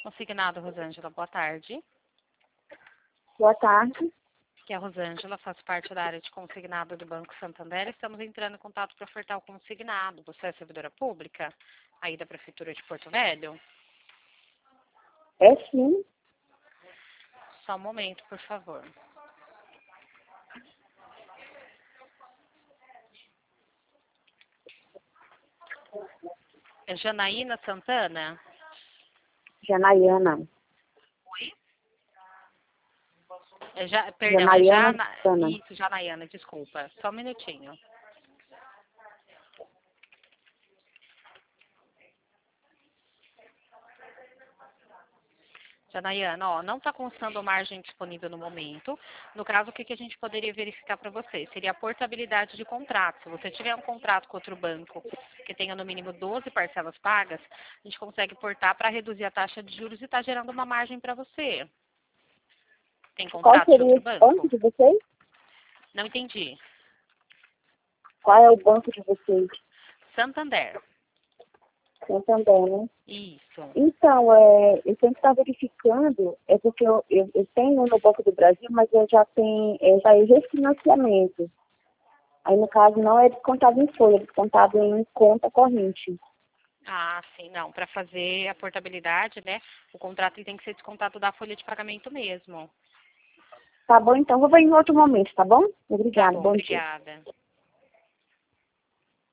consignado, Rosângela. Boa tarde. Boa tarde. Que é a Rosângela, faço parte da área de consignado do Banco Santander. Estamos entrando em contato para ofertar o consignado. Você é servidora pública aí da Prefeitura de Porto Velho? É sim. Só um momento, por favor. É Janaína Santana? Janaiana. Perdão, Janaiana Santana. Isso, Janaiana, desculpa. Só um minutinho. Janaiana, ó, não está constando margem disponível no momento. No caso, o que a gente poderia verificar para você? Seria a portabilidade de contrato. Se você tiver um contrato com outro banco que tenha no mínimo 12 parcelas pagas, a gente consegue portar para reduzir a taxa de juros e está gerando uma margem para você. Tem Qual contrato de seria outro esse banco banco? de vocês? Não entendi. Qual é o banco de vocês? Santander. Santander, né? Isso. Então, eu sempre estou verificando, porque eu tenho no Banco do Brasil, mas eu já tenho, já é refinanciamento. Aí, no caso, não é descontado em folha, é descontado em conta corrente. Ah, sim, não. Para fazer a portabilidade, né, o contrato ele tem que ser descontado da folha de pagamento mesmo. Tá bom, então, vou ver em outro momento, tá bom? Tá Obrigada, bom, bom dia. obrigada.